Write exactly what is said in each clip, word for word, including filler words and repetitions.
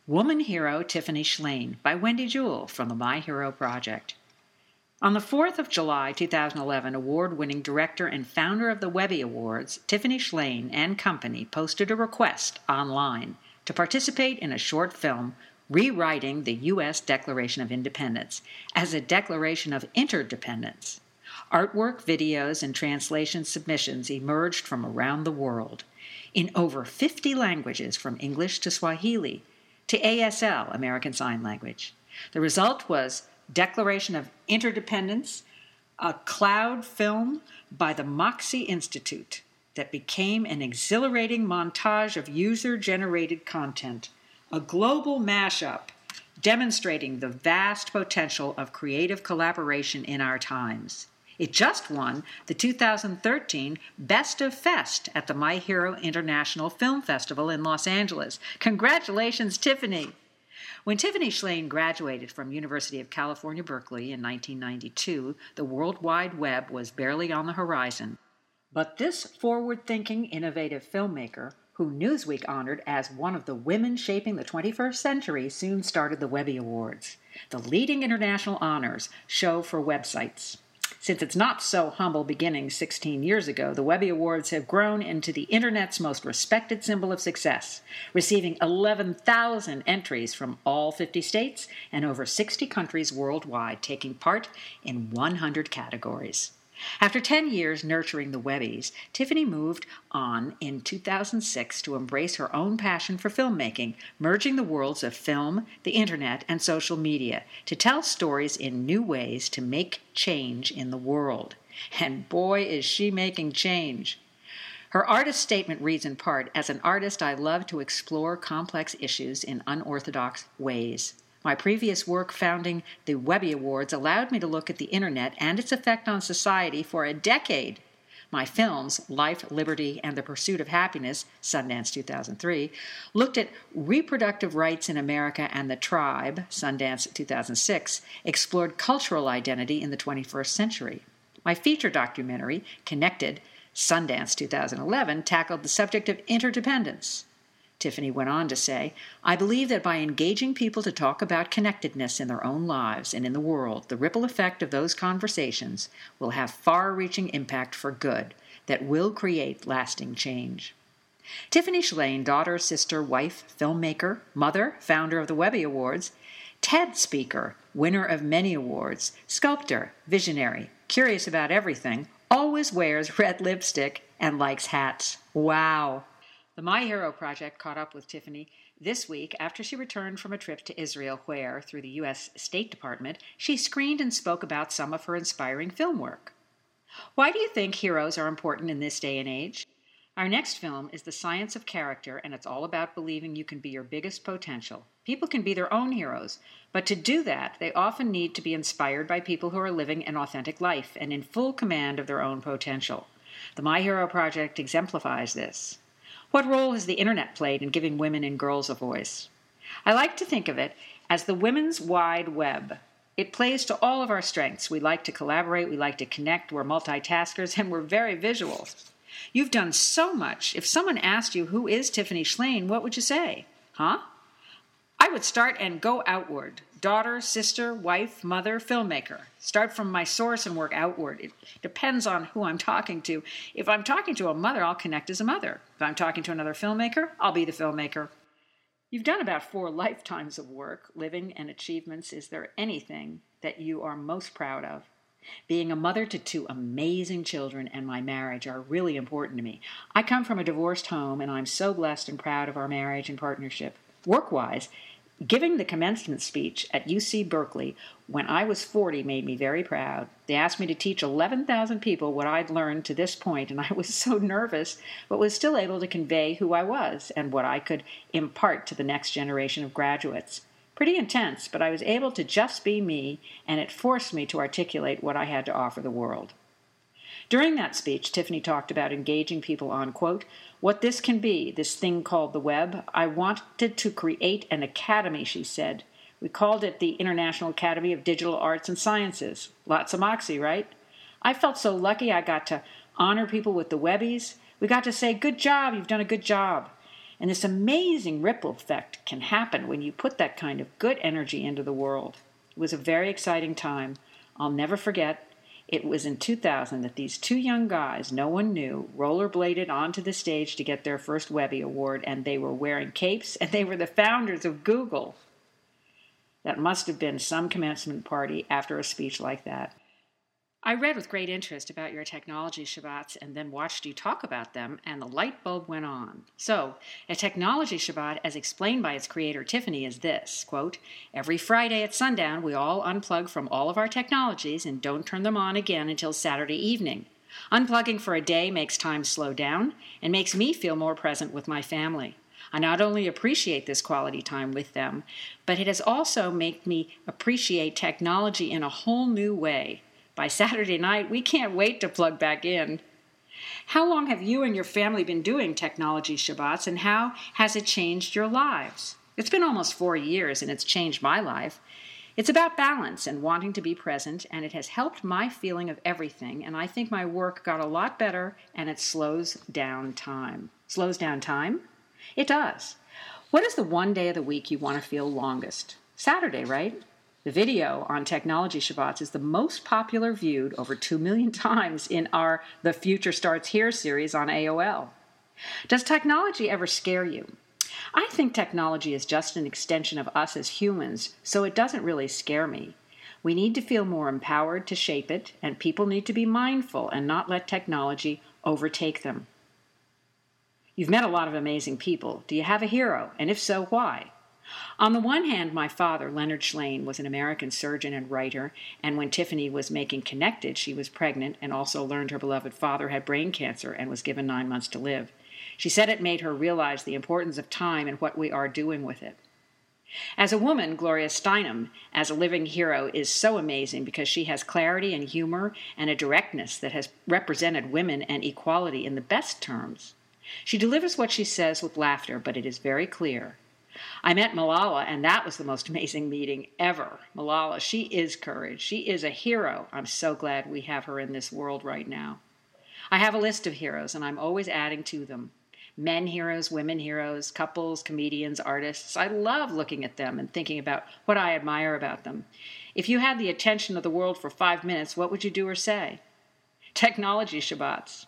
Woman Hero Tiffany Shlain by Wendy Jewell from the My Hero Project. On the fourth of July two thousand eleven, award-winning director and founder of the Webby Awards, Tiffany Shlain and company posted a request online to participate in a short film rewriting the U S Declaration of Independence as a declaration of interdependence. Artwork, videos, and translation submissions emerged from around the world in over fifty languages, from English to Swahili to A S L, American Sign Language. The result was Declaration of Interdependence, a cloud film by the Moxie Institute that became an exhilarating montage of user-generated content, a global mashup demonstrating the vast potential of creative collaboration in our times. It just won the two thousand thirteen Best of Fest at the My Hero International Film Festival in Los Angeles. Congratulations, Tiffany! When Tiffany Shlain graduated from University of California, Berkeley in nineteen ninety-two, the World Wide Web was barely on the horizon. But this forward-thinking, innovative filmmaker, who Newsweek honored as one of the women shaping the twenty-first century, soon started the Webby Awards, the leading international honors show for websites. Since its not-so-humble beginnings sixteen years ago, the Webby Awards have grown into the Internet's most respected symbol of success, receiving eleven thousand entries from all fifty states and over sixty countries worldwide, taking part in one hundred categories. After ten years nurturing the Webbies, Tiffany moved on in two thousand six to embrace her own passion for filmmaking, merging the worlds of film, the internet, and social media to tell stories in new ways to make change in the world. And boy, is she making change. Her artist statement reads in part, "As an artist, I love to explore complex issues in unorthodox ways. My previous work founding the Webby Awards allowed me to look at the internet and its effect on society for a decade. My films, Life, Liberty, and the Pursuit of Happiness, Sundance two thousand three, looked at reproductive rights in America and the tribe, Sundance two thousand six, explored cultural identity in the twenty-first century. My feature documentary, Connected, Sundance two thousand eleven, tackled the subject of interdependence." Tiffany went on to say, "I believe that by engaging people to talk about connectedness in their own lives and in the world, the ripple effect of those conversations will have far-reaching impact for good that will create lasting change." Tiffany Shlain, daughter, sister, wife, filmmaker, mother, founder of the Webby Awards, TED speaker, winner of many awards, sculptor, visionary, curious about everything, always wears red lipstick, and likes hats. Wow! The My Hero Project caught up with Tiffany this week after she returned from a trip to Israel where, through the U S State Department, she screened and spoke about some of her inspiring film work. Why do you think heroes are important in this day and age? Our next film is The Science of Character, and it's all about believing you can be your biggest potential. People can be their own heroes, but to do that, they often need to be inspired by people who are living an authentic life and in full command of their own potential. The My Hero Project exemplifies this. What role has the internet played in giving women and girls a voice? I like to think of it as the women's wide web. It plays to all of our strengths. We like to collaborate, we like to connect, we're multitaskers, and we're very visual. You've done so much. If someone asked you, who is Tiffany Shlain, what would you say? Huh? I would start and go outward. Daughter, sister, wife, mother, filmmaker. Start from my source and work outward. It depends on who I'm talking to. If I'm talking to a mother, I'll connect as a mother. If I'm talking to another filmmaker, I'll be the filmmaker. You've done about four lifetimes of work, living, and achievements. Is there anything that you are most proud of? Being a mother to two amazing children and my marriage are really important to me. I come from a divorced home, and I'm so blessed and proud of our marriage and partnership. Work-wise, giving the commencement speech at U C Berkeley when I was forty made me very proud. They asked me to teach eleven thousand people what I'd learned to this point, and I was so nervous, but was still able to convey who I was and what I could impart to the next generation of graduates. Pretty intense, but I was able to just be me, and it forced me to articulate what I had to offer the world. During that speech, Tiffany talked about engaging people on, quote, what this can be, this thing called the web. I wanted to create an academy, she said. We called it the International Academy of Digital Arts and Sciences. Lots of moxie, right? I felt so lucky I got to honor people with the Webbies. We got to say, good job, you've done a good job. And this amazing ripple effect can happen when you put that kind of good energy into the world. It was a very exciting time. I'll never forget. It was in two thousand that these two young guys, no one knew, rollerbladed onto the stage to get their first Webby Award, and they were wearing capes, and they were the founders of Google. That must have been some commencement party after a speech like that. I read with great interest about your technology Shabbats and then watched you talk about them, and the light bulb went on. So, a technology Shabbat, as explained by its creator Tiffany, is this, quote, every Friday at sundown, we all unplug from all of our technologies and don't turn them on again until Saturday evening. Unplugging for a day makes time slow down and makes me feel more present with my family. I not only appreciate this quality time with them, but it has also made me appreciate technology in a whole new way. By Saturday night, we can't wait to plug back in. How long have you and your family been doing technology Shabbats, and how has it changed your lives? It's been almost four years, and it's changed my life. It's about balance and wanting to be present, and it has helped my feeling of everything, and I think my work got a lot better, and it slows down time. Slows down time? It does. What is the one day of the week you want to feel longest? Saturday, right? The video on Technology Shabbats is the most popular viewed over two million times in our The Future Starts Here series on A O L. Does technology ever scare you? I think technology is just an extension of us as humans, so it doesn't really scare me. We need to feel more empowered to shape it, and people need to be mindful and not let technology overtake them. You've met a lot of amazing people. Do you have a hero? And if so, why? On the one hand, my father, Leonard Shlain, was an American surgeon and writer, and when Tiffany was making Connected, she was pregnant and also learned her beloved father had brain cancer and was given nine months to live. She said it made her realize the importance of time and what we are doing with it. As a woman, Gloria Steinem, as a living hero, is so amazing because she has clarity and humor and a directness that has represented women and equality in the best terms. She delivers what she says with laughter, but it is very clear. I met Malala, and that was the most amazing meeting ever. Malala, she is courage. She is a hero. I'm so glad we have her in this world right now. I have a list of heroes, and I'm always adding to them. Men heroes, women heroes, couples, comedians, artists. I love looking at them and thinking about what I admire about them. If you had the attention of the world for five minutes, what would you do or say? Technology Shabbats.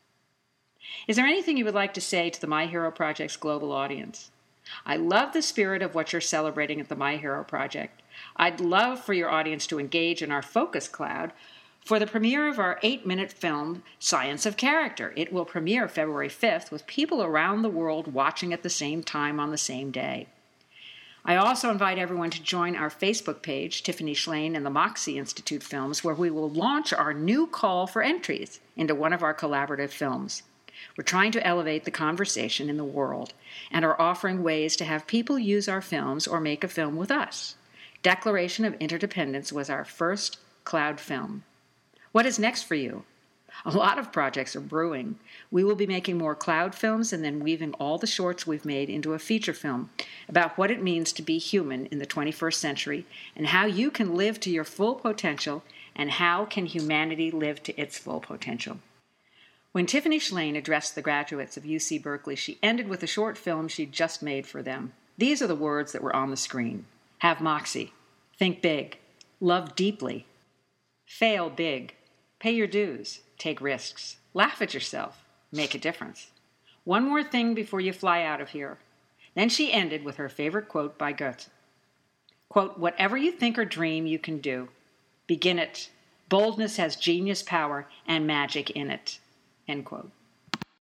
Is there anything you would like to say to the My Hero Project's global audience? I love the spirit of what you're celebrating at the My Hero Project. I'd love for your audience to engage in our Focus Cloud for the premiere of our eight-minute film, Science of Character. It will premiere February fifth with people around the world watching at the same time on the same day. I also invite everyone to join our Facebook page, Tiffany Shlain and the Moxie Institute Films, where we will launch our new call for entries into one of our collaborative films. We're trying to elevate the conversation in the world and are offering ways to have people use our films or make a film with us. Declaration of Interdependence was our first cloud film. What is next for you? A lot of projects are brewing. We will be making more cloud films and then weaving all the shorts we've made into a feature film about what it means to be human in the twenty-first century and how you can live to your full potential and how can humanity live to its full potential. When Tiffany Shlain addressed the graduates of U C Berkeley, she ended with a short film she'd just made for them. These are the words that were on the screen. Have moxie. Think big. Love deeply. Fail big. Pay your dues. Take risks. Laugh at yourself. Make a difference. One more thing before you fly out of here. Then she ended with her favorite quote by Goethe. Quote, whatever you think or dream, you can do. Begin it. Boldness has genius power and magic in it. End quote.